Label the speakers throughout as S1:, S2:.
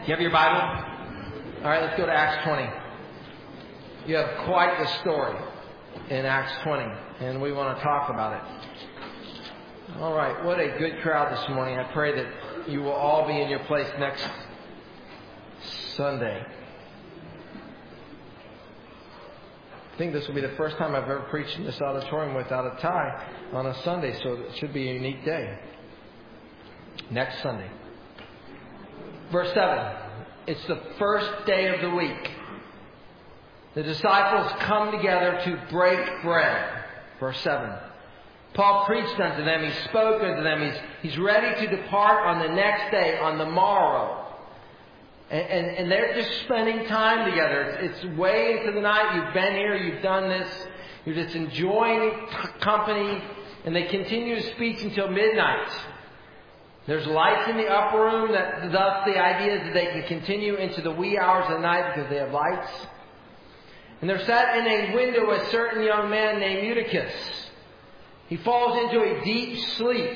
S1: You have your Bible? All right, let's go to Acts 20. You have quite the story in Acts 20, and we want to talk about it. All right, what a good crowd this morning. I pray that you will all be in your place next Sunday. I think this will be the first time I've ever preached in this auditorium without a tie on a Sunday, so it should be a unique day. Next Sunday. Verse 7. It's the first day of the week. The disciples come together to break bread. Verse 7. Paul preached unto them. He spoke unto them. He's ready to depart on the next day, on the morrow. And they're just spending time together. It's way into the night. You've been here. You've done this. You're just enjoying company. And they continue to speak until midnight. There's lights in the upper room. Thus the idea is that they can continue into the wee hours of the night because they have lights. And there sat in a window a certain young man named Eutychus. He falls into a deep sleep.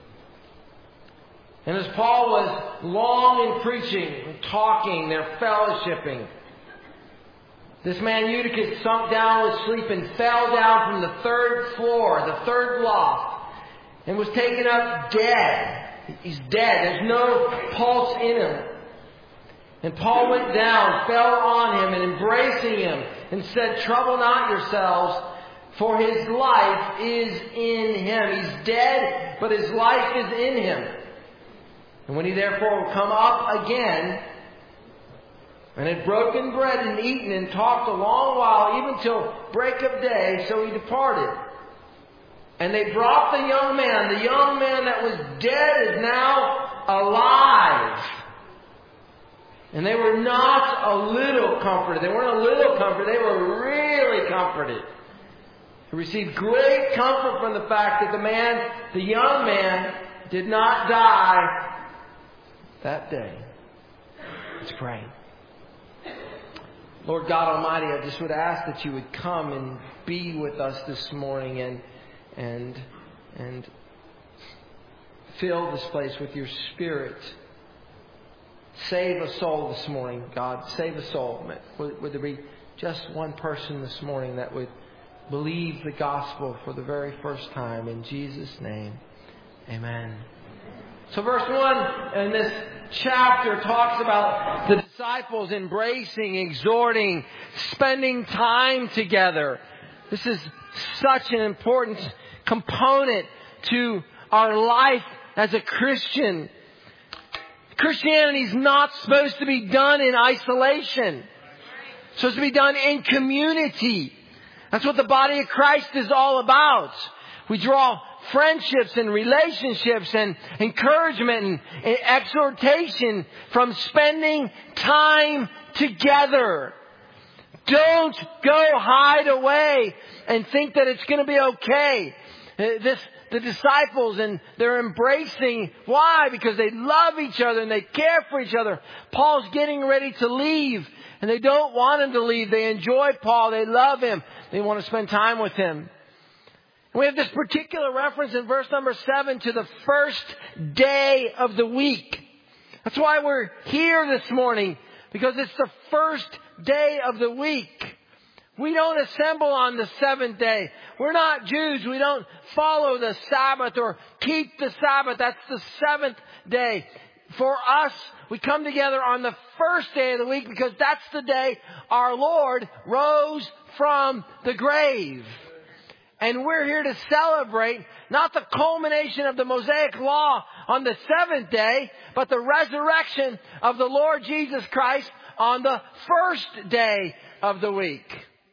S1: And as Paul was long in preaching and talking, they're fellowshipping, this man Eutychus sunk down with sleep and fell down from the third floor, the third loft, and was taken up dead. He's dead. There's no pulse in him. And Paul went down, fell on him, and embracing him, and said, "Trouble not yourselves, for his life is in him." He's dead, but his life is in him. And when he therefore would come up again, and had broken bread and eaten and talked a long while, even till break of day, so he departed. And they brought the young man that was dead is now alive. And they were not a little comforted. They weren't a little comforted. They were really comforted. They received great comfort from the fact that the young man, did not die that day. Let's pray. Lord God Almighty, I just would ask that you would come and be with us this morning and fill this place with your Spirit. Save a soul this morning, God. Save a soul. Would there be just one person this morning that would believe the gospel for the very first time? In Jesus' name, amen. So verse 1 in this chapter talks about the disciples embracing, exhorting, spending time together. This is such an important component to our life as a Christian. Christianity is not supposed to be done in isolation. It's supposed to be done in community. That's what the body of Christ is all about. We draw friendships and relationships and encouragement and exhortation from spending time together. Don't go hide away and think that it's going to be okay. The disciples, and they're embracing. Why? Because they love each other and they care for each other. Paul's getting ready to leave, and they don't want him to leave. They enjoy Paul. They love him. They want to spend time with him. And we have this particular reference in verse number 7 to the first day of the week. That's why we're here this morning, because it's the first day of the week. We don't assemble on the seventh day. We're not Jews. We don't follow the Sabbath or keep the Sabbath. That's the seventh day. For us, we come together on the first day of the week because that's the day our Lord rose from the grave. And we're here to celebrate not the culmination of the Mosaic Law on the seventh day, but the resurrection of the Lord Jesus Christ on the first day of the week.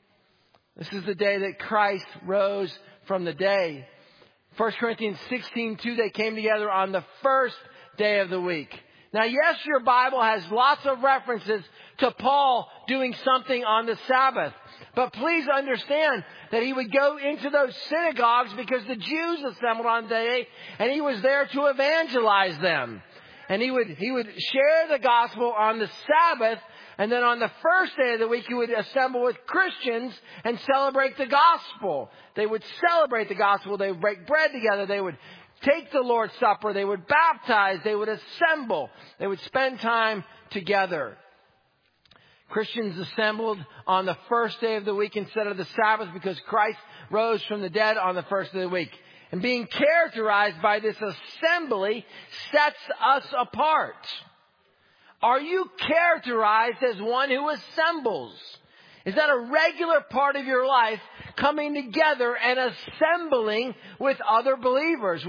S1: This is the day that Christ rose from the dead. 1 Corinthians 16:2, they came together on the first day of the week. Now, yes, your Bible has lots of references to Paul doing something on the Sabbath. But please understand that he would go into those synagogues because the Jews assembled on the day, and he was there to evangelize them. And he would share the gospel on the Sabbath. And then on the first day of the week, he would assemble with Christians and celebrate the gospel. They would celebrate the gospel. They would break bread together. They would take the Lord's Supper. They would baptize. They would assemble. They would spend time together. Christians assembled on the first day of the week instead of the Sabbath because Christ rose from the dead on the first day of the week. And being characterized by this assembly sets us apart. Are you characterized as one who assembles? Is that a regular part of your life, coming together and assembling with other believers,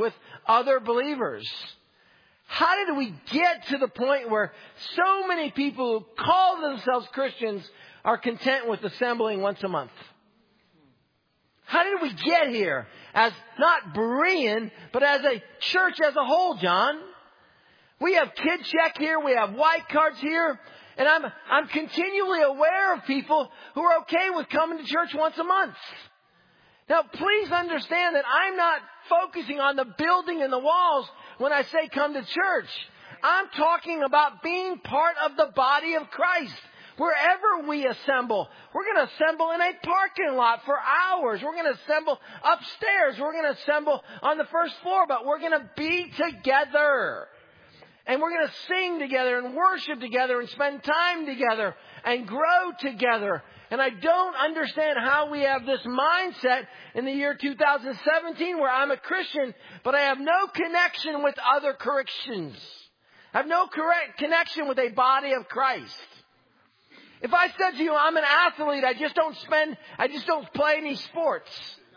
S1: How did we get to the point where so many people who call themselves Christians are content with assembling once a month? How did we get here as not Berean, but as a church as a whole, John? We have Kid Check here. We have white cards here. And I'm continually aware of people who are okay with coming to church once a month. Now, please understand that I'm not focusing on the building and the walls when I say come to church. I'm talking about being part of the body of Christ. Wherever we assemble, we're going to assemble in a parking lot for hours. We're going to assemble upstairs. We're going to assemble on the first floor, but we're going to be together. And we're going to sing together and worship together and spend time together and grow together. And I don't understand how we have this mindset in the year 2017 where I'm a Christian, but I have no connection with other Christians. I have no connection with a body of Christ. If I said to you, I'm an athlete, I just don't play any sports.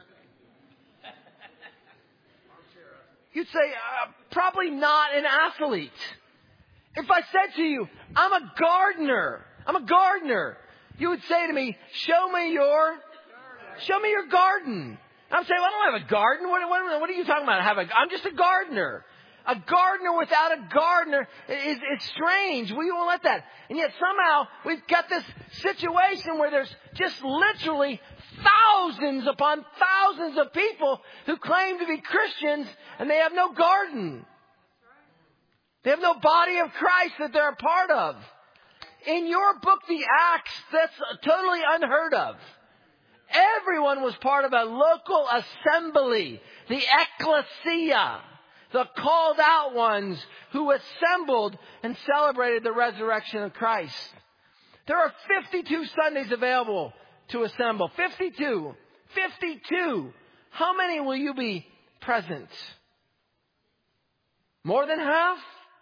S1: You'd say, probably not an athlete. If I said to you, I'm a gardener, you would say to me, show me your garden. I'm saying, well, I don't have a garden. What are you talking about? I'm just a gardener. A gardener without a gardener is strange. We won't let that. And yet somehow we've got this situation where there's just literally thousands upon thousands of people who claim to be Christians and they have no garden. They have no body of Christ that they're a part of. In your book, The Acts, that's totally unheard of. Everyone was part of a local assembly, the ecclesia, the called out ones who assembled and celebrated the resurrection of Christ. There are 52 Sundays available to assemble. 52. 52. How many will you be present? More than half?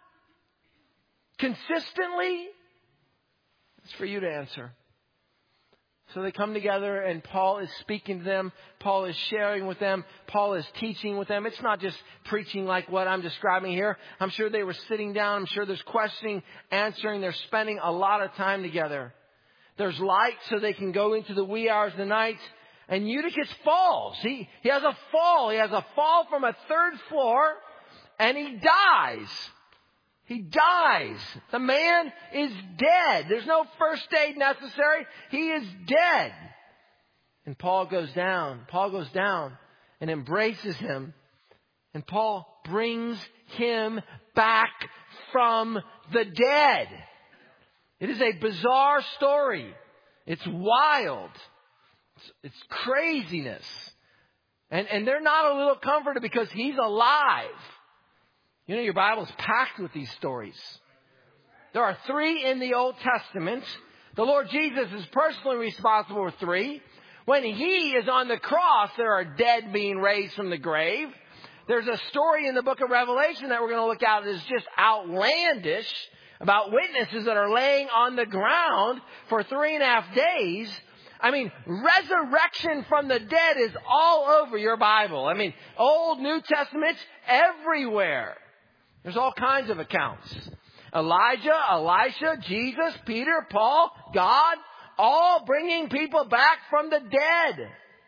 S1: Consistently? It's for you to answer. So they come together and Paul is speaking to them. Paul is sharing with them. Paul is teaching with them. It's not just preaching like what I'm describing here. I'm sure they were sitting down. I'm sure there's questioning, answering. They're spending a lot of time together. There's light so they can go into the wee hours of the night. And Eutychus falls. He has a fall. He has a fall from a third floor and he dies. He dies. The man is dead. There's no first aid necessary. He is dead. And Paul goes down. Paul goes down and embraces him. And Paul brings him back from the dead. It is a bizarre story. It's wild. It's craziness. And they're not a little comforted because he's alive. You know, your Bible's packed with these stories. There are 3 in the Old Testament. The Lord Jesus is personally responsible for 3. When he is on the cross, there are dead being raised from the grave. There's a story in the book of Revelation that we're going to look at that is just outlandish about witnesses that are laying on the ground for 3.5 days. I mean, resurrection from the dead is all over your Bible. I mean, Old, New Testaments, everywhere. There's all kinds of accounts. Elijah, Elisha, Jesus, Peter, Paul, God, all bringing people back from the dead.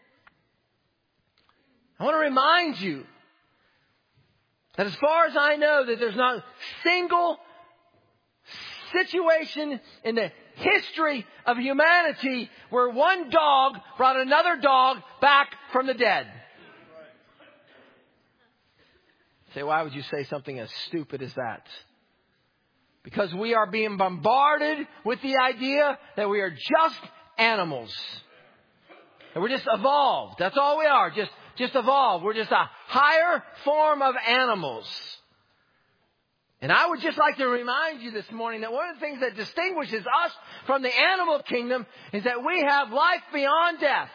S1: I want to remind you that as far as I know, that there's not a single situation in the history of humanity where one dog brought another dog back from the dead. Say, why would you say something as stupid as that? Because we are being bombarded with the idea that we are just animals. And we're just evolved. That's all we are. just evolved. We're just a higher form of animals. And I would just like to remind you this morning that one of the things that distinguishes us from the animal kingdom is that we have life beyond death.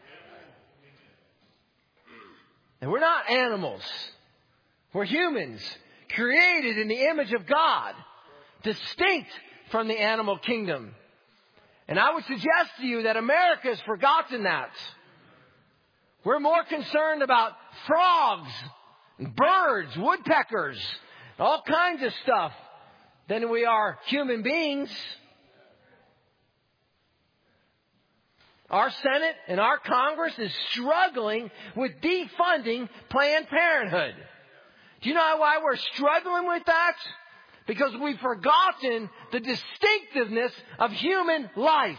S1: And we're not animals. We're humans, created in the image of God, distinct from the animal kingdom. And I would suggest to you that America has forgotten that. We're more concerned about frogs, birds, woodpeckers, all kinds of stuff than we are human beings. Our Senate and our Congress is struggling with defunding Planned Parenthood. Do you know why we're struggling with that? Because we've forgotten the distinctiveness of human life.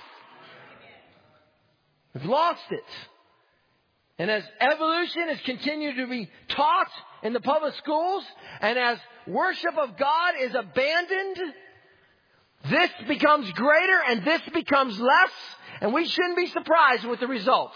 S1: We've lost it. And as evolution has continued to be taught in the public schools, and as worship of God is abandoned, this becomes greater and this becomes less, and we shouldn't be surprised with the results.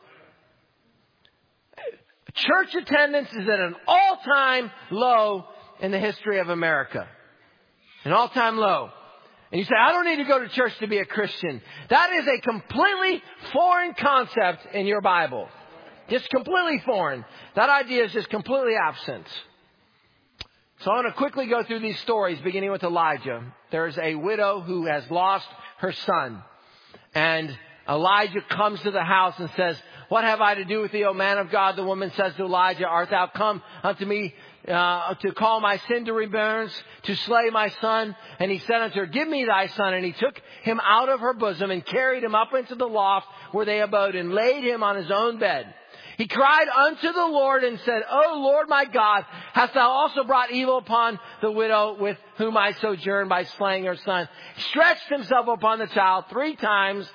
S1: Church attendance is at an all-time low in the history of America. An all-time low. And you say, I don't need to go to church to be a Christian. That is a completely foreign concept in your Bible. Just completely foreign. That idea is just completely absent. So I want to quickly go through these stories, beginning with Elijah. There's a widow who has lost her son. And Elijah comes to the house and says, what have I to do with thee, O man of God? The woman says to Elijah, art thou come unto me to call my sin to remembrance, to slay my son? And he said unto her, give me thy son. And he took him out of her bosom and carried him up into the loft where they abode and laid him on his own bed. He cried unto the Lord and said, O Lord my God, hast thou also brought evil upon the widow with whom I sojourned by slaying her son? He stretched himself upon the child 3 times,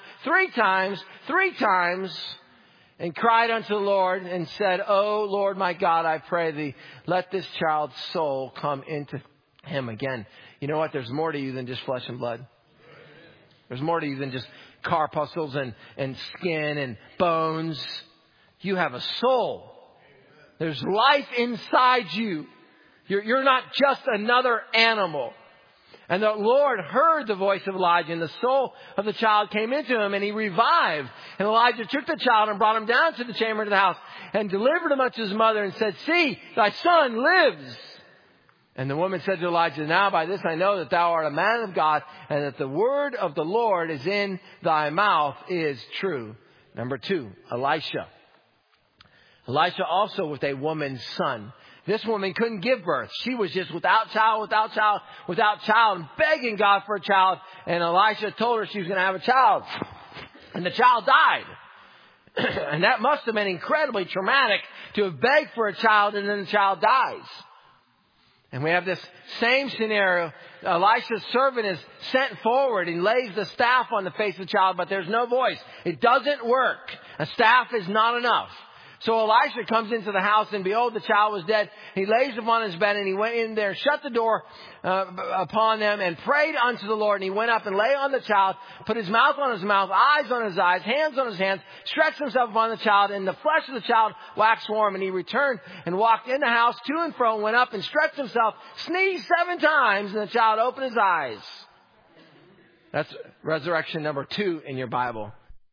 S1: and cried unto the Lord and said, O Lord my God, I pray thee, let this child's soul come into him again. You know what? There's more to you than just flesh and blood. There's more to you than just corpuscles and skin and bones. You have a soul. There's life inside you. You're not just another animal. And the Lord heard the voice of Elijah, and the soul of the child came into him, and he revived. And Elijah took the child and brought him down to the chamber of the house, and delivered him unto his mother, and said, see, thy son lives. And the woman said to Elijah, now by this I know that thou art a man of God, and that the word of the Lord is in thy mouth is true. Number 2, Elisha. Elisha also with a woman's son. This woman couldn't give birth. She was just without child, and begging God for a child. And Elisha told her she was going to have a child. And the child died. And that must have been incredibly traumatic to have begged for a child and then the child dies. And we have this same scenario. Elisha's servant is sent forward and lays the staff on the face of the child, but there's no voice. It doesn't work. A staff is not enough. So Elisha comes into the house, and behold, the child was dead. He lays upon his bed, and he went in there, shut the door upon them, and prayed unto the Lord. And he went up and lay on the child, put his mouth on his mouth, eyes on his eyes, hands on his hands, stretched himself upon the child, and the flesh of the child waxed warm. And he returned and walked in the house to and fro, and went up and stretched himself, sneezed 7 times, and the child opened his eyes. That's resurrection number 2 in your Bible.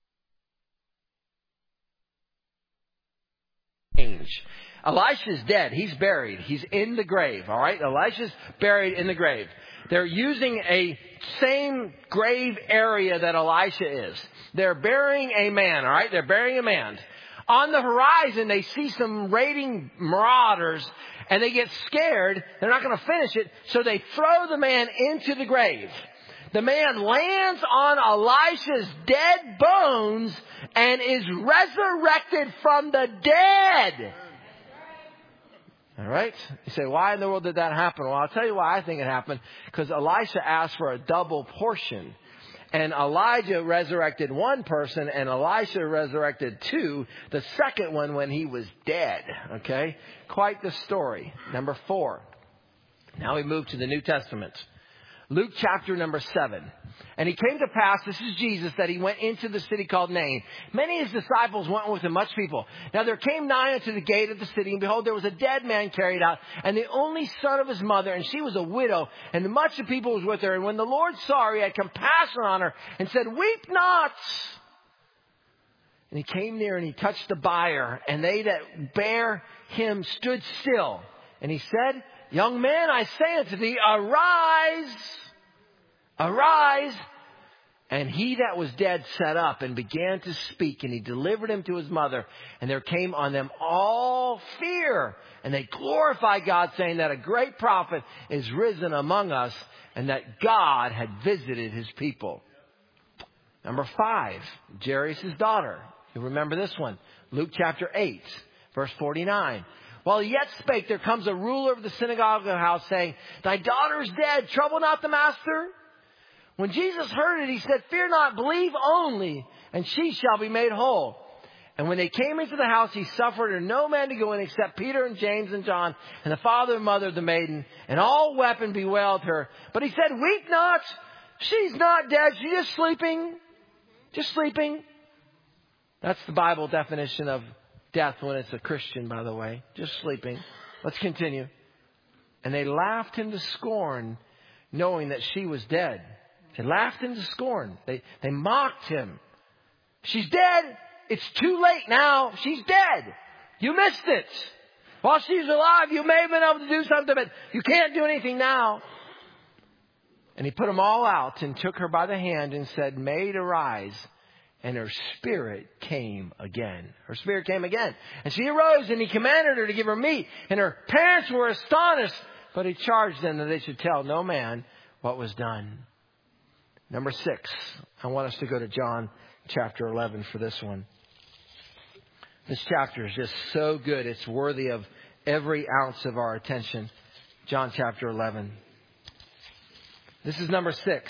S1: Elisha's dead. He's buried. He's in the grave. All right. Elisha's buried in the grave. They're using a same grave area that Elisha is. They're burying a man. All right. They're burying a man. On the horizon, they see some raiding marauders, and they get scared. They're not going to finish it. So they throw the man into the grave. The man lands on Elisha's dead bones and is resurrected from the dead. All right. You say, why in the world did that happen? Well, I'll tell you why I think it happened. Because Elisha asked for a double portion. And Elijah resurrected 1 person, and Elisha resurrected 2. The second one when he was dead. Okay. Quite the story. Number 4. Now we move to the New Testament. Luke chapter number 7. And he came to pass, this is Jesus, that he went into the city called Nain. Many of his disciples went with him, much people. Now there came nigh unto the gate of the city, and behold, there was a dead man carried out, and the only son of his mother, and she was a widow, and much of people was with her. And when the Lord saw her, he had compassion on her, and said, Weep not! And he came near, and he touched the bier, and they that bare him stood still. And he said, Young man, I say unto thee, arise! Arise. And he that was dead sat up and began to speak, and he delivered him to his mother. And there came on them all fear. And they glorified God, saying that a great prophet is risen among us, and that God had visited his people. Number 5, Jairus' daughter. You remember this one. Luke chapter 8, verse 49. While he yet spake, there comes a ruler of the synagogue house, saying, Thy daughter is dead. Trouble not the master. When Jesus heard it, he said, Fear not, believe only, and she shall be made whole. And when they came into the house, he suffered her no man to go in except Peter and James and John and the father and mother of the maiden. And all wept and bewailed her. But he said, Weep not. She's not dead. She's just sleeping. Just sleeping. That's the Bible definition of death when it's a Christian, by the way. Just sleeping. Let's continue. And they laughed him to scorn, knowing that she was dead. They laughed him to scorn. They mocked him. She's dead. It's too late now. She's dead. You missed it. While she's alive, you may have been able to do something, but you can't do anything now. And he put them all out and took her by the hand and said, Maid, arise. And her spirit came again. Her spirit came again. And she arose, and he commanded her to give her meat. And her parents were astonished, but he charged them that they should tell no man what was done. Number 6, I want us to go to John chapter 11 for this one. This chapter is just so good. It's worthy of every ounce of our attention. John chapter 11. This is number 6.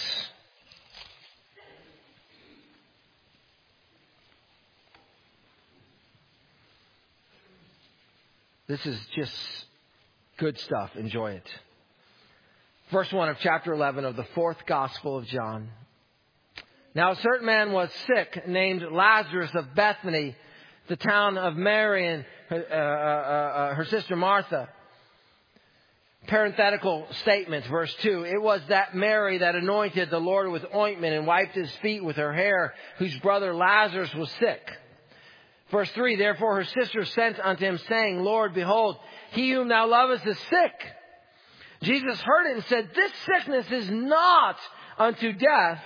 S1: This is just good stuff. Enjoy it. Verse 1 of chapter 11 of the 4th Gospel of John. Now a certain man was sick, named Lazarus of Bethany, the town of Mary and her sister Martha. Parenthetical statements, verse 2. It was that Mary that anointed the Lord with ointment and wiped his feet with her hair, whose brother Lazarus was sick. Verse 3. Therefore her sister sent unto him, saying, Lord, behold, he whom thou lovest is sick. Jesus heard it and said, This sickness is not unto death,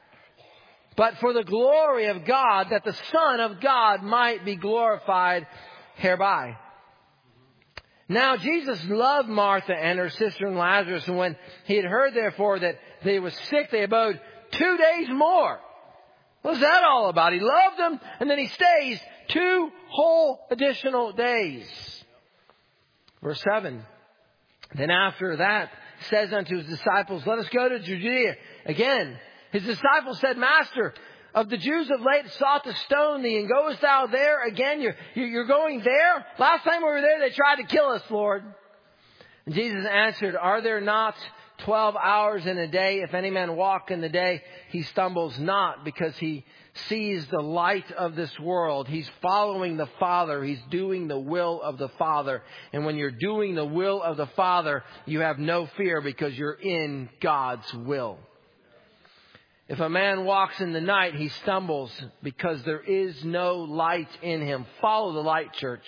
S1: but for the glory of God, that the Son of God might be glorified hereby. Now Jesus loved Martha and her sister and Lazarus, and when he had heard therefore that they were sick, they abode 2 days more. What's that all about? He loved them, and then he stays 2 whole additional days. Verse 7. Then after that says unto his disciples, Let us go to Judea. Again, his disciples said, Master, of the Jews of late sought to stone thee, and goest thou there again? You're going there? Last time we were there, they tried to kill us, Lord. And Jesus answered, Are there not 12 hours in a day? If any man walk in the day, he stumbles not, because he sees the light of this world. He's following the Father. He's doing the will of the Father. And when you're doing the will of the Father, you have no fear, because you're in God's will. If a man walks in the night, he stumbles, because there is no light in him. Follow the light, church.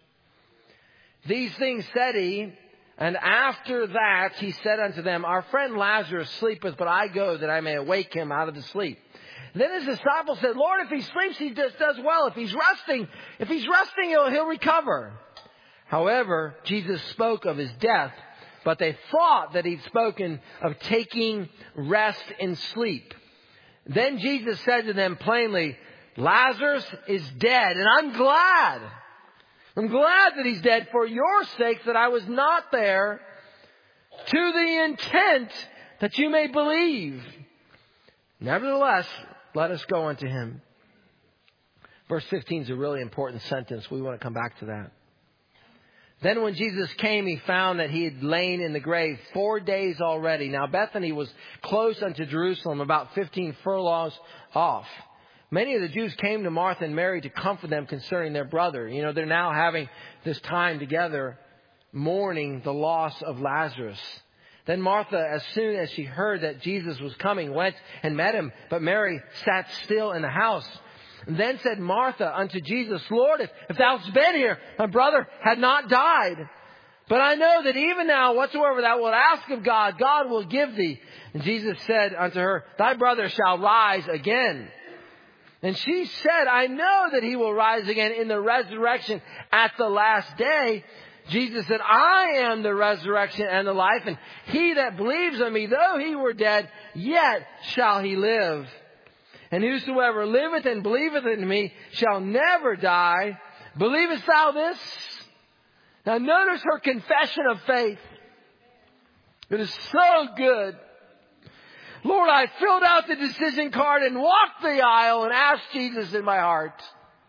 S1: These things said he, and after that he said unto them, Our friend Lazarus sleepeth, but I go that I may awake him out of the sleep. Then his disciples said, Lord, if he sleeps, he does well. If he's resting, he'll recover. However, Jesus spoke of his death, but they thought that he'd spoken of taking rest in sleep. Then Jesus said to them plainly, Lazarus is dead, and I'm glad. I'm glad that he's dead for your sakes, that I was not there, to the intent that you may believe. Nevertheless, let us go unto him. Verse 15 is a really important sentence. We want to come back to that. Then when Jesus came, he found that he had lain in the grave 4 days already. Now Bethany was close unto Jerusalem, about 15 furlongs off. Many of the Jews came to Martha and Mary to comfort them concerning their brother. You know, they're now having this time together, mourning the loss of Lazarus. Then Martha, as soon as she heard that Jesus was coming, went and met him. But Mary sat still in the house. And then said Martha unto Jesus, Lord, if thou hadst been here, my brother had not died. But I know that even now, whatsoever thou wilt ask of God, God will give thee. And Jesus said unto her, Thy brother shall rise again. And she said, I know that he will rise again in the resurrection at the last day. Jesus said, I am the resurrection and the life, and he that believes on me, though he were dead, yet shall he live. And whosoever liveth and believeth in me shall never die. Believest thou this? Now notice her confession of faith. It is so good. Lord, I filled out the decision card and walked the aisle and asked Jesus in my heart.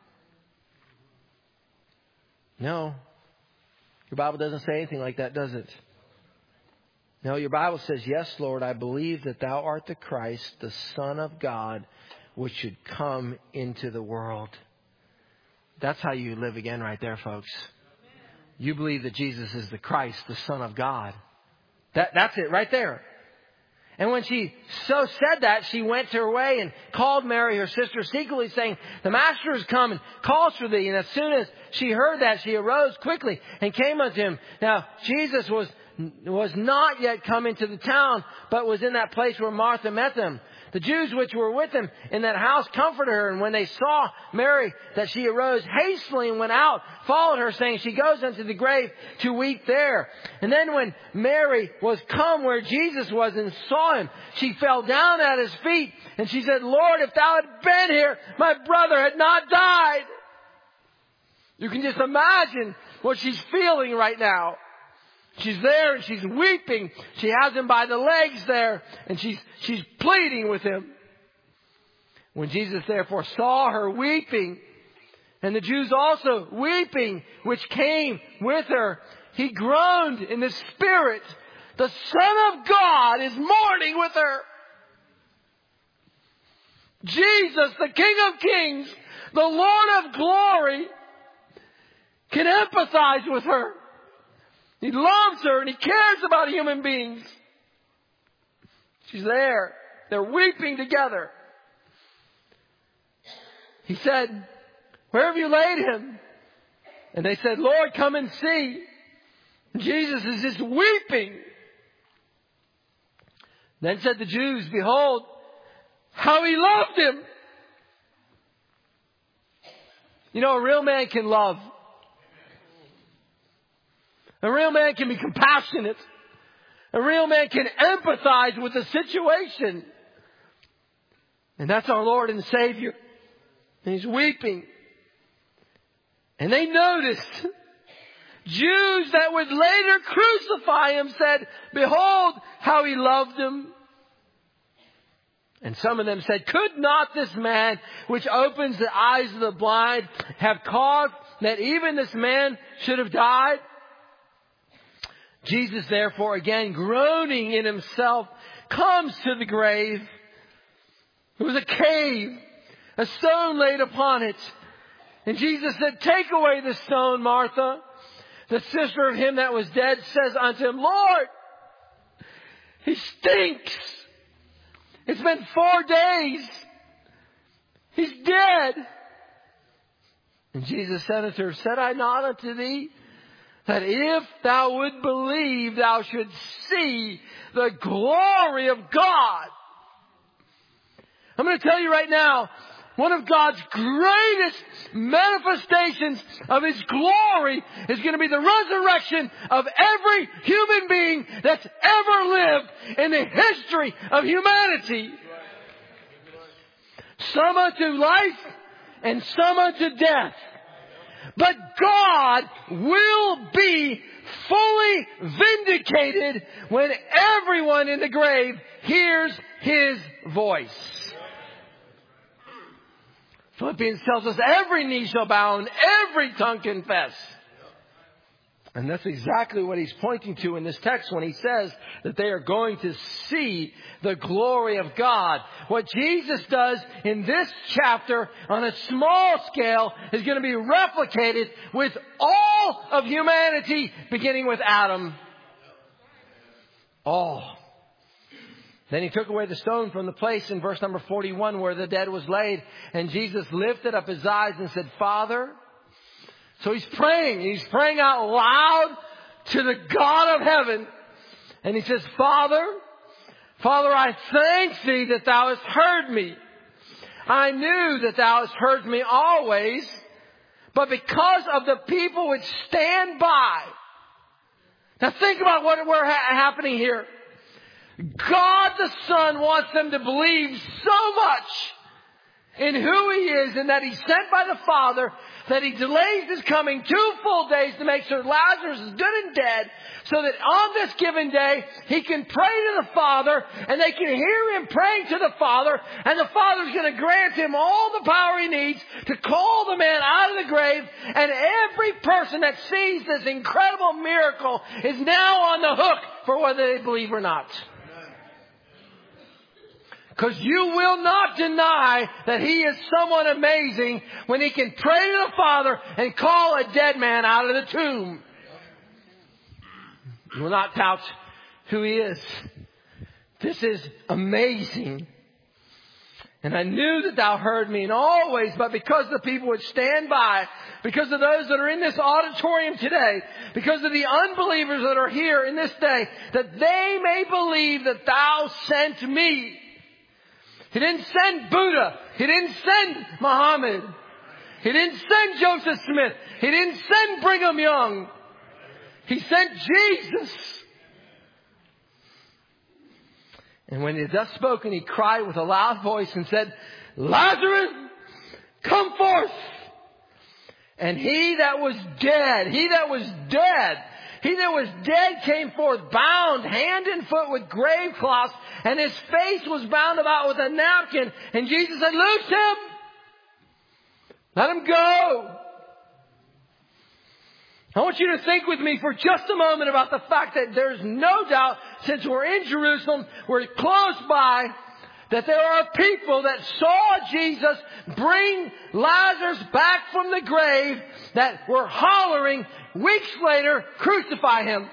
S1: No. Your Bible doesn't say anything like that, does it? No, your Bible says, yes, Lord, I believe that thou art the Christ, the Son of God, which should come into the world. That's how you live again right there, folks. You believe that Jesus is the Christ, the Son of God. That's it right there. And when she so said that, she went to her way and called Mary, her sister, secretly, saying, The Master is come and calls for thee. And as soon as she heard that, she arose quickly and came unto him. Now, Jesus was not yet come into the town, but was in that place where Martha met them. The Jews which were with him in that house comforted her. And when they saw Mary, that she arose hastily and went out, followed her, saying, She goes unto the grave to weep there. And then when Mary was come where Jesus was and saw him, she fell down at his feet. And she said, Lord, if thou had been here, my brother had not died. You can just imagine what she's feeling right now. She's there and she's weeping. She has him by the legs there and she's pleading with him. When Jesus therefore saw her weeping, and the Jews also weeping, which came with her, he groaned in the spirit. The Son of God is mourning with her. Jesus, the King of Kings, the Lord of glory, can empathize with her. He loves her and he cares about human beings. She's there. They're weeping together. He said, Where have you laid him? And they said, Lord, come and see. And Jesus is just weeping. Then said the Jews, Behold, how he loved him. You know, a real man can love. A real man can be compassionate. A real man can empathize with the situation. And that's our Lord and Savior. And he's weeping. And they noticed. Jews that would later crucify him said, Behold how he loved him. And some of them said, Could not this man which opens the eyes of the blind have caused that even this man should have died? Jesus, therefore, again groaning in himself, comes to the grave. It was a cave, a stone laid upon it. And Jesus said, Take away the stone, Martha. The sister of him that was dead says unto him, Lord, he stinks. It's been 4 days. He's dead. And Jesus said unto her, Said I not unto thee, that if thou would believe, thou should see the glory of God. I'm going to tell you right now, one of God's greatest manifestations of His glory is going to be the resurrection of every human being that's ever lived in the history of humanity. Some unto life and some unto death. But God will be fully vindicated when everyone in the grave hears His voice. Philippians tells us every knee shall bow and every tongue confess. And that's exactly what he's pointing to in this text when he says that they are going to see the glory of God. What Jesus does in this chapter on a small scale is going to be replicated with all of humanity, beginning with Adam. All. Then he took away the stone from the place in verse number 41 where the dead was laid. And Jesus lifted up his eyes and said, Father. So he's praying. He's praying out loud to the God of heaven. And he says, Father, I thank thee that thou hast heard me. I knew that thou hast heard me always. But because of the people which stand by. Now think about what we're happening here. God the Son wants them to believe so much in who He is and that He's sent by the Father that He delays His coming 2 full days to make sure Lazarus is good and dead so that on this given day He can pray to the Father and they can hear Him praying to the Father and the Father's going to grant Him all the power He needs to call the man out of the grave, and every person that sees this incredible miracle is now on the hook for whether they believe or not. Because you will not deny that He is someone amazing when He can pray to the Father and call a dead man out of the tomb. You will not doubt who He is. This is amazing. And I knew that thou heard me, and always, but because the people would stand by, because of those that are in this auditorium today, because of the unbelievers that are here in this day, that they may believe that thou sent me. He didn't send Buddha. He didn't send Muhammad. He didn't send Joseph Smith. He didn't send Brigham Young. He sent Jesus. And when he had thus spoken, he cried with a loud voice and said, Lazarus, come forth. And he that was dead came forth, bound hand and foot with grave cloths, and his face was bound about with a napkin. And Jesus said, loose him. Let him go. I want you to think with me for just a moment about the fact that there's no doubt, since we're in Jerusalem, we're close by, that there are people that saw Jesus bring Lazarus back from the grave that were hollering weeks later, crucify him.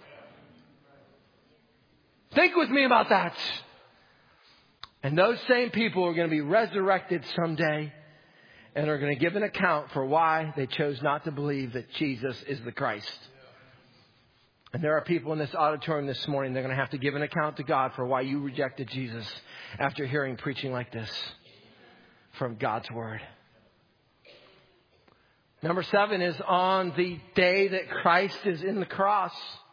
S1: Think with me about that. And those same people are going to be resurrected someday and are going to give an account for why they chose not to believe that Jesus is the Christ. And there are people in this auditorium this morning, they're going to have to give an account to God for why you rejected Jesus after hearing preaching like this from God's Word. Number 7 is on the day that Christ is in the cross.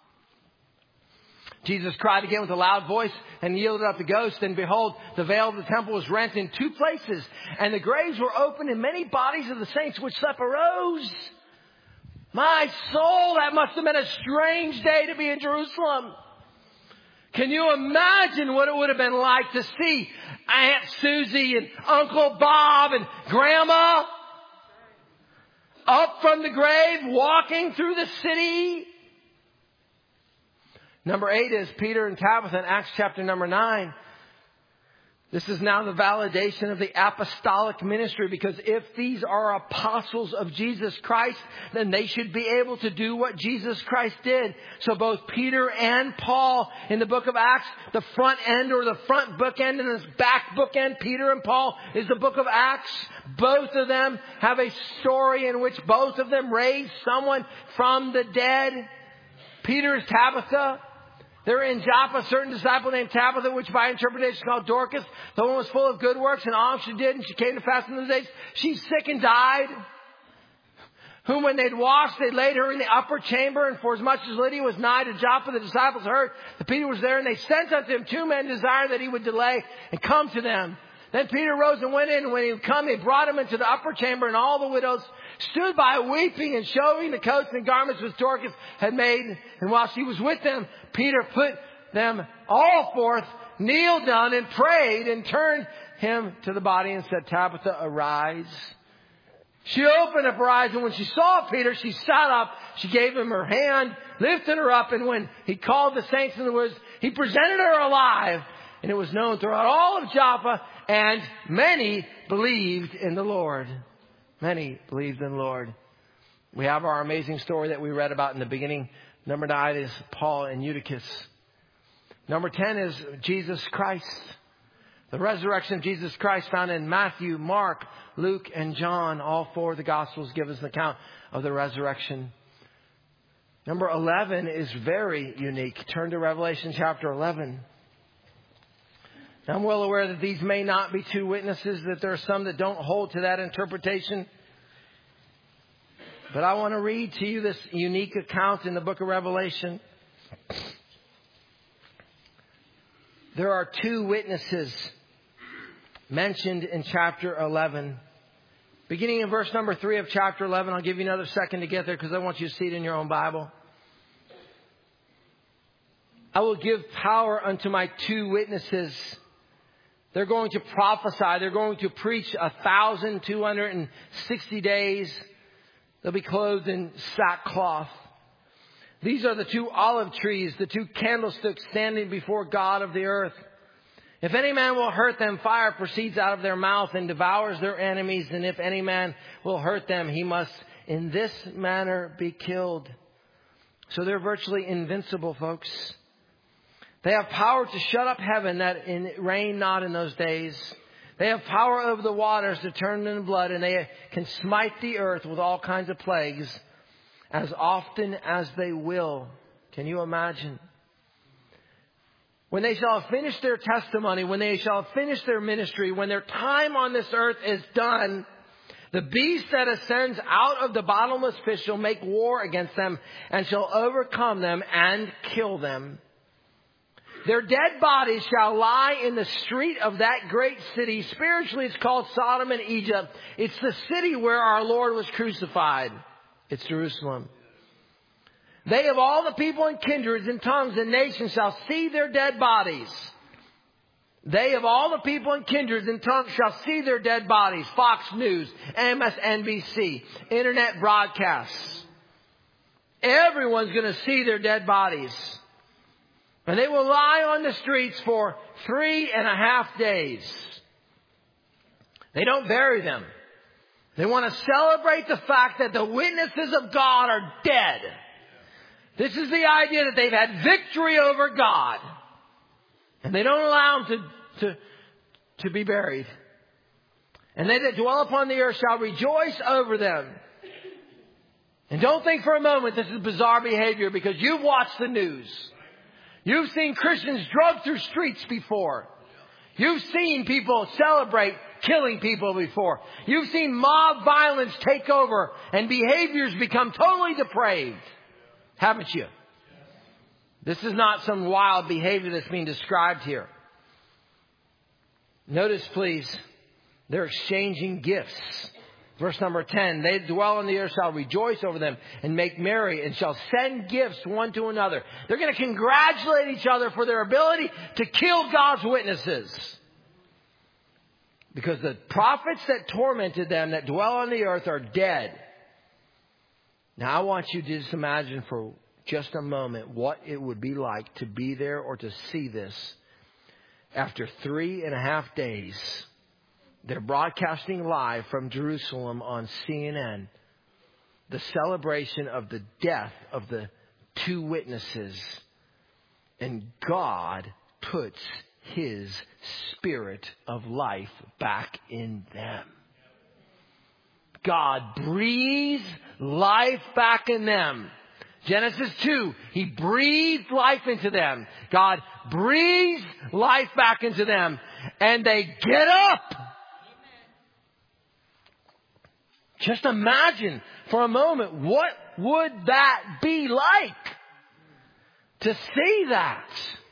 S1: Jesus cried again with a loud voice and yielded up the ghost. And behold, the veil of the temple was rent in 2 places. And the graves were opened, and many bodies of the saints which slept arose. My soul, that must have been a strange day to be in Jerusalem. Can you imagine what it would have been like to see Aunt Susie and Uncle Bob and Grandma up from the grave, walking through the city? Number 8 is Peter and Tabitha in Acts chapter number 9. This is now the validation of the apostolic ministry, because if these are apostles of Jesus Christ, then they should be able to do what Jesus Christ did. So both Peter and Paul in the book of Acts, the front end or the front bookend and this back bookend, Peter and Paul, is the book of Acts. Both of them have a story in which both of them raised someone from the dead. Peter is Tabitha. There in Joppa, a certain disciple named Tabitha, which by interpretation is called Dorcas. The woman was full of good works, and all she did, and she came to fast in those days. She's sick and died. Whom when they'd washed, they laid her in the upper chamber. And for as much as Lydia was nigh to Joppa, the disciples heard that Peter was there. And they sent unto him 2 men, desiring that he would delay and come to them. Then Peter rose and went in. And when he would come, they brought him into the upper chamber. And all the widows stood by weeping and showing the coats and garments which Dorcas had made. And while she was with them, Peter put them all forth, kneeled down and prayed, and turned him to the body and said, Tabitha, arise. She opened up her eyes, and when she saw Peter, she sat up. She gave him her hand, lifted her up, and when he called the saints in the woods, he presented her alive. And it was known throughout all of Joppa, and many believed in the Lord. Many believed in the Lord. We have our amazing story that we read about in the beginning. Number 9 is Paul and Eutychus. Number 10 is Jesus Christ. The resurrection of Jesus Christ found in Matthew, Mark, Luke, and John. All 4 of the Gospels give us an account of the resurrection. Number 11 is very unique. Turn to Revelation chapter 11. Now, I'm well aware that these may not be 2 witnesses, that there are some that don't hold to that interpretation. But I want to read to you this unique account in the book of Revelation. There are 2 witnesses mentioned in chapter 11. Beginning in verse number 3 of chapter 11. I'll give you another second to get there because I want you to see it in your own Bible. I will give power unto my 2 witnesses. They're going to prophesy. They're going to preach 1,260 days. They'll be clothed in sackcloth. These are the 2 olive trees, the 2 candlesticks standing before God of the earth. If any man will hurt them, fire proceeds out of their mouth and devours their enemies. And if any man will hurt them, he must in this manner be killed. So they're virtually invincible, folks. They have power to shut up heaven that it rain not in those days. They have power over the waters to turn them into blood. And they can smite the earth with all kinds of plagues as often as they will. Can you imagine? When they shall have finished their testimony, when they shall have finished their ministry, when their time on this earth is done, the beast that ascends out of the bottomless pit shall make war against them and shall overcome them and kill them. Their dead bodies shall lie in the street of that great city. Spiritually, it's called Sodom and Egypt. It's the city where our Lord was crucified. It's Jerusalem. They of all the people and kindreds and tongues and nations shall see their dead bodies. They of all the people and kindreds and tongues shall see their dead bodies. Fox News, MSNBC, internet broadcasts. Everyone's going to see their dead bodies. And they will lie on the streets for 3.5 days. They don't bury them. They want to celebrate the fact that the witnesses of God are dead. This is the idea that they've had victory over God. And they don't allow them to be buried. And they that dwell upon the earth shall rejoice over them. And don't think for a moment this is bizarre behavior, because you've watched the news. You've seen Christians drugged through streets before. You've seen people celebrate killing people before. You've seen mob violence take over and behaviors become totally depraved. Haven't you? This is not some wild behavior that's being described here. Notice, please, they're exchanging gifts. Verse number 10, they dwell on the earth shall rejoice over them and make merry and shall send gifts one to another. They're going to congratulate each other for their ability to kill God's witnesses. Because the prophets that tormented them that dwell on the earth are dead. Now, I want you to just imagine for just a moment what it would be like to be there or to see this. After 3.5 days, they're broadcasting live from Jerusalem on CNN the celebration of the death of the 2 witnesses. And God puts His Spirit of life back in them. God breathes life back in them. Genesis 2, He breathed life into them. God breathes life back into them. And they get up. Just imagine for a moment, what would that be like to see that?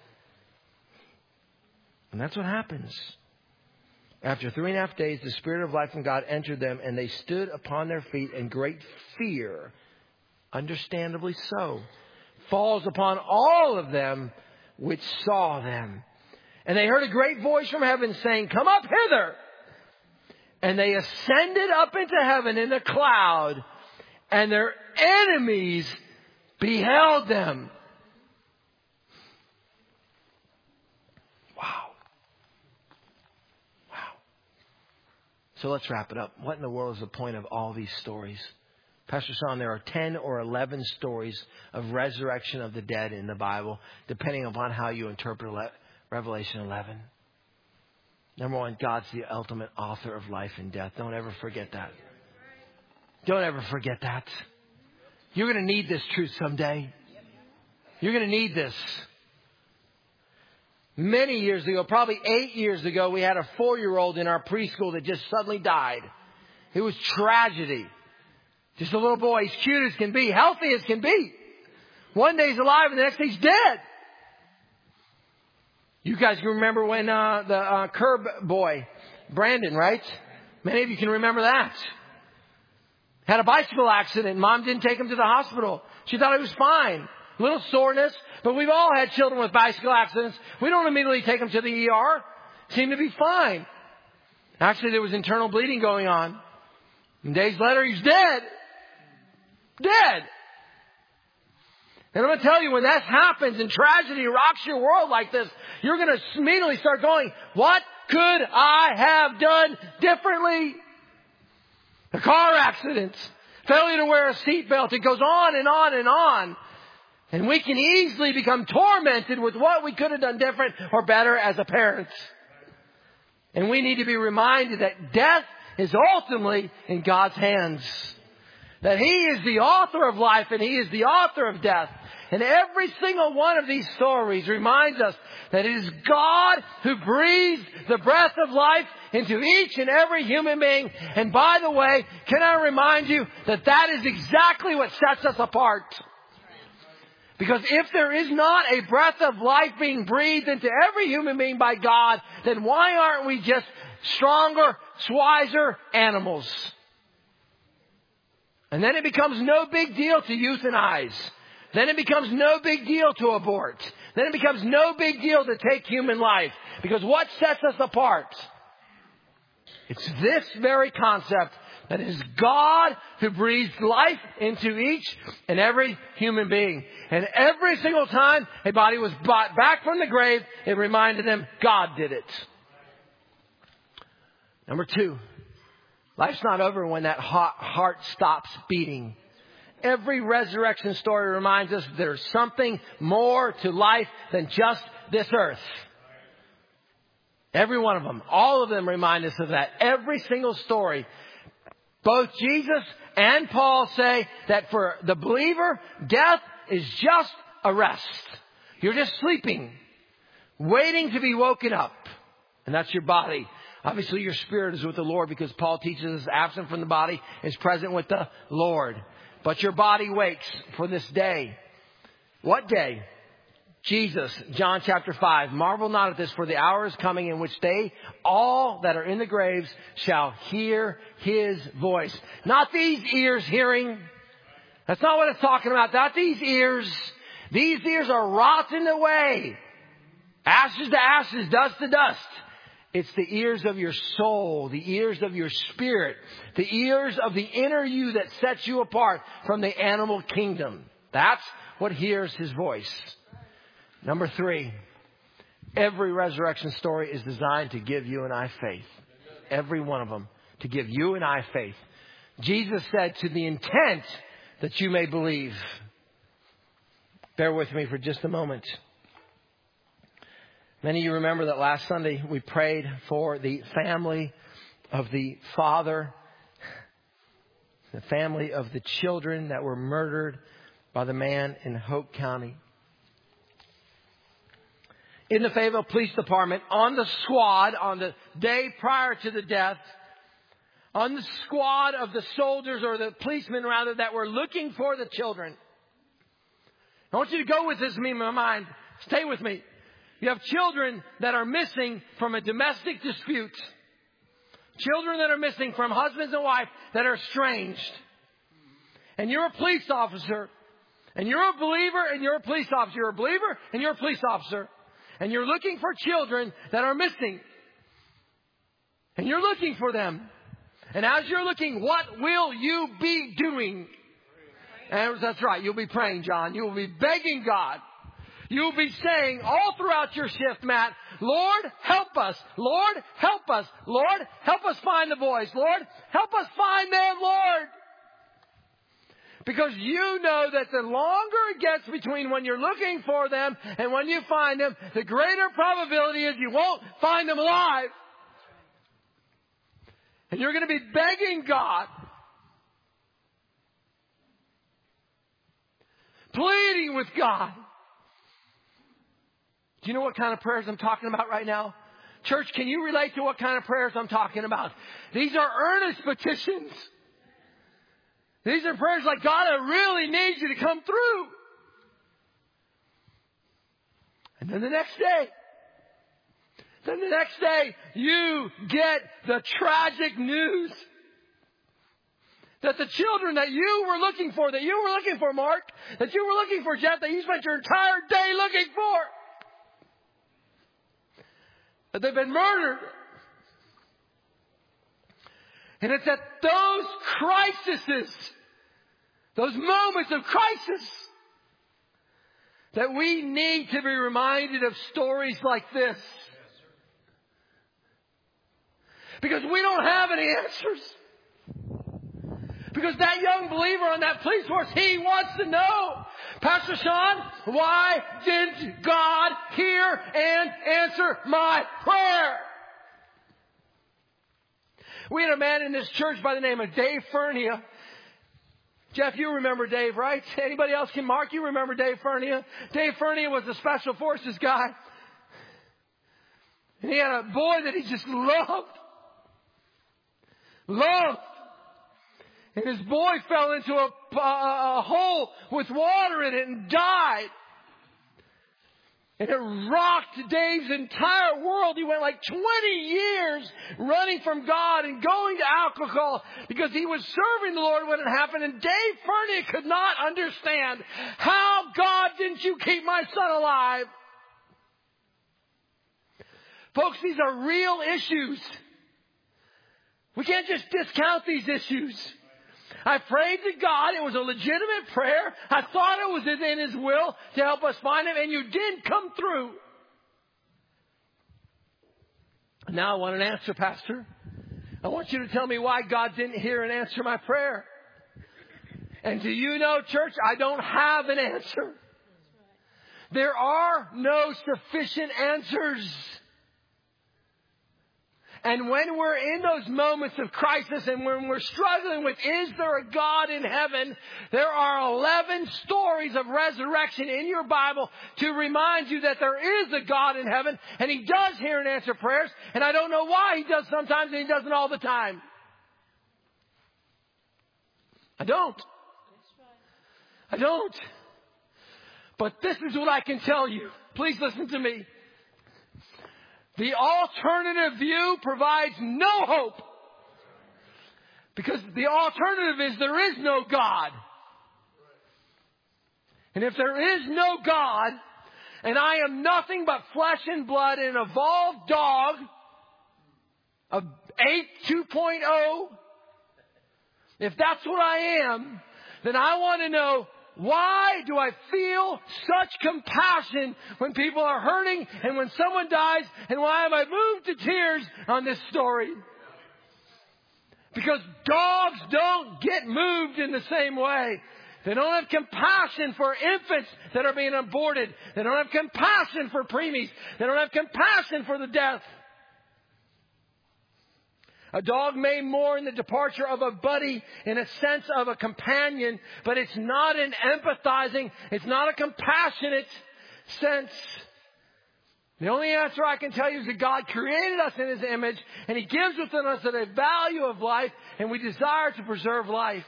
S1: And that's what happens. After 3.5 days, the Spirit of life from God entered them, and they stood upon their feet, and great fear, understandably so, falls upon all of them which saw them. And they heard a great voice from heaven saying, "Come up hither." And they ascended up into heaven in a cloud, and their enemies beheld them. Wow. Wow. So let's wrap it up. What in the world is the point of all these stories? Pastor Sean, there are 10 or 11 stories of resurrection of the dead in the Bible, depending upon how you interpret Revelation 11. Number one, God's the ultimate author of life and death. Don't ever forget that. Don't ever forget that. You're going to need this truth someday. You're going to need this. Many years ago, probably 8 years ago, we had a 4-year-old in our preschool that just suddenly died. It was tragedy. Just a little boy, he's cute as can be, healthy as can be. One day he's alive and the next day he's dead. You guys can remember when the curb boy, Brandon, right? Many of you can remember that. Had a bicycle accident. Mom didn't take him to the hospital. She thought he was fine. A little soreness. But we've all had children with bicycle accidents. We don't immediately take them to the ER. Seemed to be fine. Actually, there was internal bleeding going on. And days later, he's dead. Dead. And I'm going to tell you, when that happens and tragedy rocks your world like this, you're going to immediately start going, what could I have done differently? A car accident, failure to wear a seatbelt. It goes on and on and on. And we can easily become tormented with what we could have done different or better as a parent. And we need to be reminded that death is ultimately in God's hands. That He is the author of life and He is the author of death. And every single one of these stories reminds us that it is God who breathes the breath of life into each and every human being. And by the way, can I remind you that that is exactly what sets us apart? Because if there is not a breath of life being breathed into every human being by God, then why aren't we just stronger, wiser animals? And then it becomes no big deal to euthanize. Then it becomes no big deal to abort. Then it becomes no big deal to take human life. Because what sets us apart? It's this very concept that it is God who breathes life into each and every human being. And every single time a body was brought back from the grave, it reminded them God did it. Number 2. Life's not over when that heart stops beating. Every resurrection story reminds us there's something more to life than just this earth. Every one of them. All of them remind us of that. Every single story. Both Jesus and Paul say that for the believer, death is just a rest. You're just sleeping, waiting to be woken up. And that's your body. Obviously, your spirit is with the Lord because Paul teaches us absent from the body is present with the Lord. But your body wakes for this day. What day? Jesus, John chapter 5. Marvel not at this, for the hour is coming in which they, all that are in the graves, shall hear His voice. Not these ears hearing. That's not what it's talking about. Not these ears. These ears are rotting away. Ashes to ashes, dust to dust. It's the ears of your soul, the ears of your spirit, the ears of the inner you that sets you apart from the animal kingdom. That's what hears His voice. Number 3, every resurrection story is designed to give you and I faith. Every one of them. To give you and I faith. Jesus said, to the intent that you may believe. Bear with me for just a moment. Many of you remember that last Sunday we prayed for the family of the father, the family of the children that were murdered by the man in Hope County. In the Fayetteville Police Department, on the squad, on the day prior to the death, on the squad of the soldiers, or the policemen rather, that were looking for the children. I want you to go with this in my mind. Stay with me. You have children that are missing from a domestic dispute. Children that are missing from husbands and wives that are estranged. And you're a police officer. And you're a believer and you're a police officer. You're a believer and you're a police officer. And you're looking for children that are missing. And you're looking for them. And as you're looking, what will you be doing? And that's right. You'll be praying, John. You will be begging God. You'll be saying all throughout your shift, Matt, Lord, help us. Lord, help us. Lord, help us find the boys. Lord, help us find them, Lord. Because you know that the longer it gets between when you're looking for them and when you find them, the greater probability is you won't find them alive. And you're going to be begging God, pleading with God. Do you know what kind of prayers I'm talking about right now? Church, can you relate to what kind of prayers I'm talking about? These are earnest petitions. These are prayers like, God, I really need you to come through. And then the next day, you get the tragic news that the children that you were looking for, Mark, that you were looking for, Jeff, that you spent your entire day looking for, that they've been murdered. And it's at those crises, those moments of crisis, that we need to be reminded of stories like this. Because we don't have any answers. Because that young believer on that police force, he wants to know, Pastor Sean, why didn't God hear and answer my prayer? We had a man in this church by the name of Dave Fernia. Jeff, you remember Dave, right? Anybody else can? Mark, you remember Dave Fernia? Dave Fernia was a special forces guy. And he had a boy that he just loved. And his boy fell into a hole with water in it and died. And it rocked Dave's entire world. He went like 20 years running from God and going to alcohol because he was serving the Lord when it happened. And Dave Fernie could not understand, how, God, didn't you keep my son alive? Folks, these are real issues. We can't just discount these issues. I prayed to God. It was a legitimate prayer. I thought it was in His will to help us find Him, and you did come through. Now I want an answer, Pastor. I want you to tell me why God didn't hear and answer my prayer. And do you know, church, I don't have an answer. There are no sufficient answers. And when we're in those moments of crisis and when we're struggling with, is there a God in heaven? There are 11 stories of resurrection in your Bible to remind you that there is a God in heaven and He does hear and answer prayers. And I don't know why He does sometimes and He doesn't all the time. I don't. But this is what I can tell you. Please listen to me. The alternative view provides no hope. Because the alternative is there is no God. And if there is no God, and I am nothing but flesh and blood, an evolved dog, a 2.0, if that's what I am, then I want to know, why do I feel such compassion when people are hurting and when someone dies? And why am I moved to tears on this story? Because dogs don't get moved in the same way. They don't have compassion for infants that are being aborted. They don't have compassion for preemies. They don't have compassion for the death. A dog may mourn the departure of a buddy in a sense of a companion, but it's not an empathizing, it's not a compassionate sense. The only answer I can tell you is that God created us in His image, and He gives within us a value of life, and we desire to preserve life.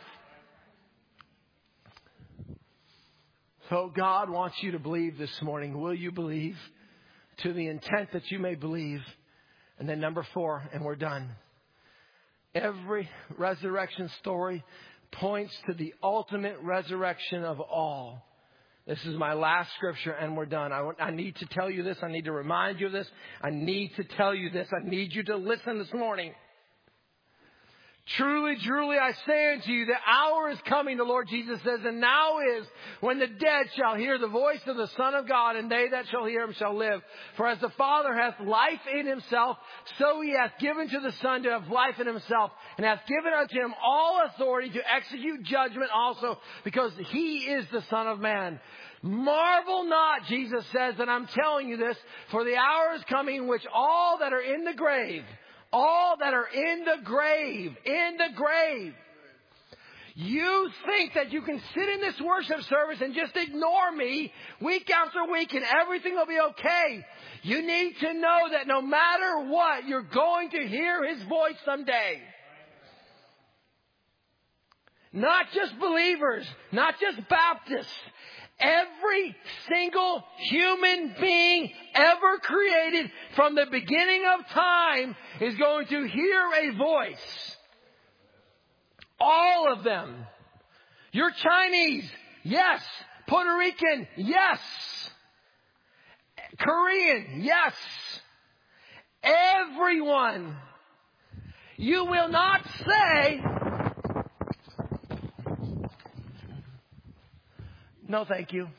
S1: So God wants you to believe this morning. Will you believe to the intent that you may believe? And then number 4, and we're done. Every resurrection story points to the ultimate resurrection of all. This is my last scripture and we're done. I need to tell you this. I need to remind you of this. I need to tell you this. I need you to listen this morning. Truly, truly, I say unto you, the hour is coming, the Lord Jesus says, and now is when the dead shall hear the voice of the Son of God, and they that shall hear him shall live. For as the Father hath life in himself, so he hath given to the Son to have life in himself, and hath given unto him all authority to execute judgment also, because he is the Son of Man. Marvel not, Jesus says, and I'm telling you this, for the hour is coming in which all that are in the grave, you think that you can sit in this worship service and just ignore me week after week and everything will be okay. You need to know that no matter what, you're going to hear his voice someday. Not just believers, not just Baptists. Every single human being ever created from the beginning of time is going to hear a voice. All of them. You're Chinese. Yes. Puerto Rican. Yes. Korean. Yes. Everyone. You will not say, no, thank you.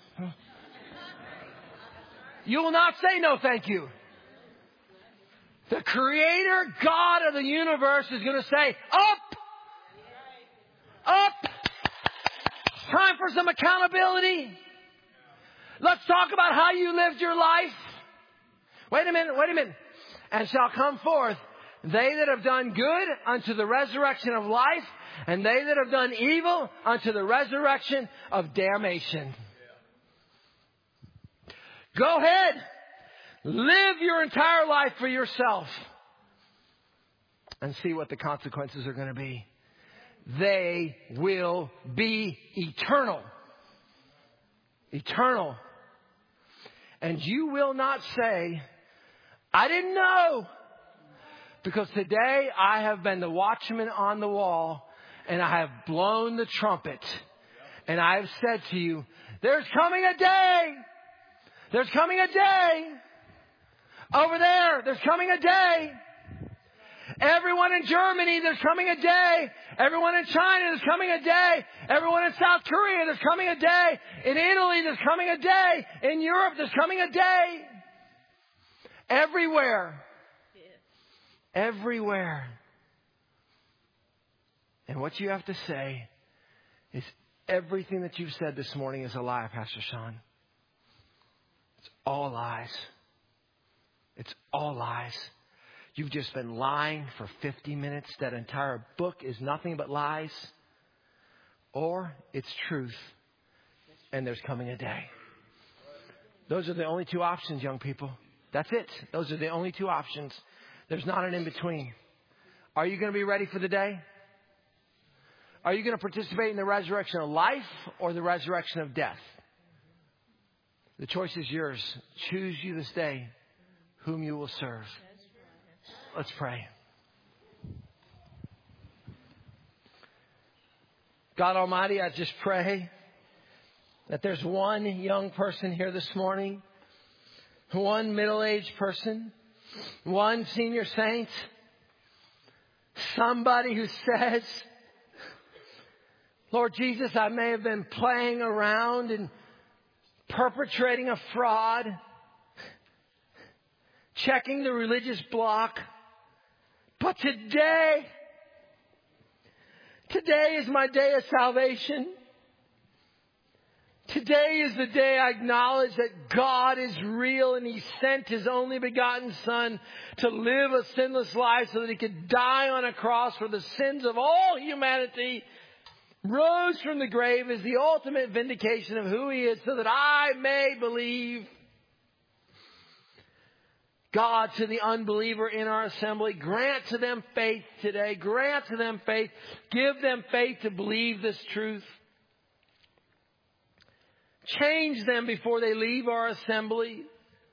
S1: You will not say no, thank you. The Creator God of the universe is going to say, up! Up! Time for some accountability. Let's talk about how you lived your life. Wait a minute. And shall come forth they that have done good unto the resurrection of life, and they that have done evil unto the resurrection of damnation. Go ahead. Live your entire life for yourself. And see what the consequences are going to be. They will be eternal. Eternal. And you will not say, I didn't know. Because today I have been the watchman on the wall and I have blown the trumpet. And I have said to you, there's coming a day. There's coming a day. Over there's coming a day. Everyone in Germany, there's coming a day. Everyone in China, there's coming a day. Everyone in South Korea, there's coming a day. In Italy, there's coming a day. In Europe, there's coming a day. Everywhere. Everywhere. And what you have to say is everything that you've said this morning is a lie, Pastor Sean. It's all lies. It's all lies. You've just been lying for 50 minutes. That entire book is nothing but lies. Or it's truth. And there's coming a day. Those are the only two options, young people. That's it. Those are the only two options. There's not an in-between. Are you going to be ready for the day? Are you going to participate in the resurrection of life or the resurrection of death? The choice is yours. Choose you this day whom you will serve. Let's pray. God Almighty, I just pray that there's one young person here this morning, one middle-aged person, one senior saint, somebody who says, Lord Jesus, I may have been playing around and perpetrating a fraud, checking the religious block, but today is my day of salvation. Today is the day I acknowledge that God is real and He sent His only begotten Son to live a sinless life so that He could die on a cross for the sins of all humanity, rose from the grave as the ultimate vindication of who He is so that I may believe. God, to the unbeliever in our assembly, grant to them faith today. Grant to them faith. Give them faith to believe this truth. Change them before they leave our assembly.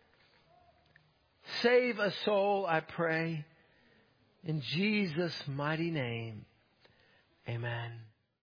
S1: Save a soul, I pray. In Jesus' mighty name, amen.